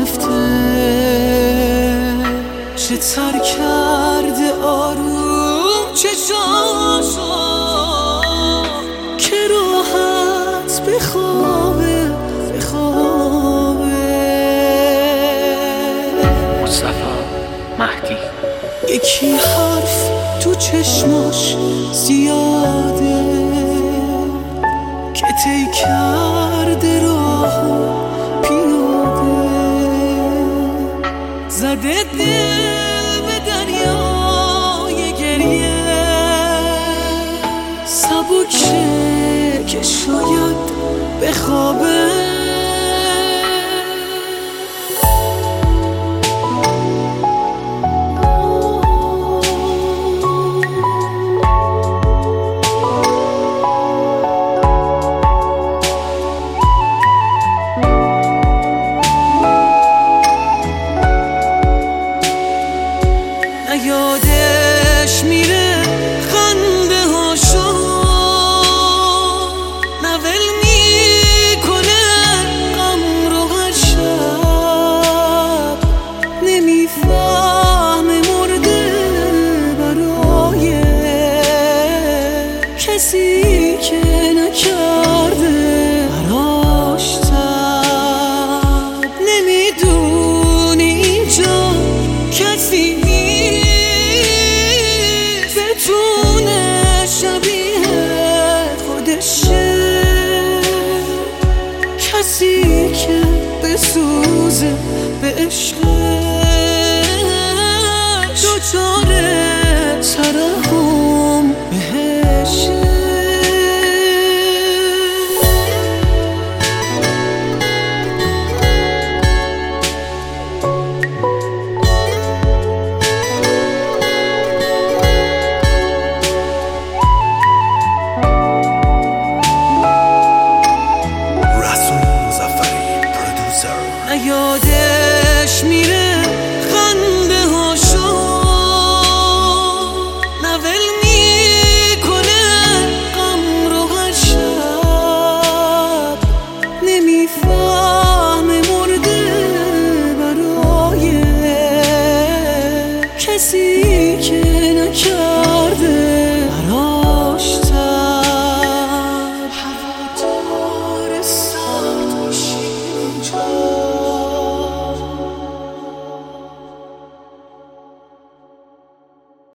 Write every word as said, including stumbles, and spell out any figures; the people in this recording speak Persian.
گرفته، چه تر کرده آروم چشاشو که راحت بخوابه بخوابه. مصطفی مهدی. یکی حرف تو چشماش زیاده که طی کرده راهو پیاده، زده دل به دریای گریه، سبکه که شاید بخوابه. یادش میره خنده هاشو، نول میکنه غم رو هر شب، نمیفهمه مرده برای کسی که نکرده براش تب، نمیدونی اینجا کسی کسی که بسوزه به عشقش، دوچاره ترحم بهشه. یادش میره خنده هاشو، نول میکنه غم رو هر شب، نمیفهمه مرده برای کسی که نکرد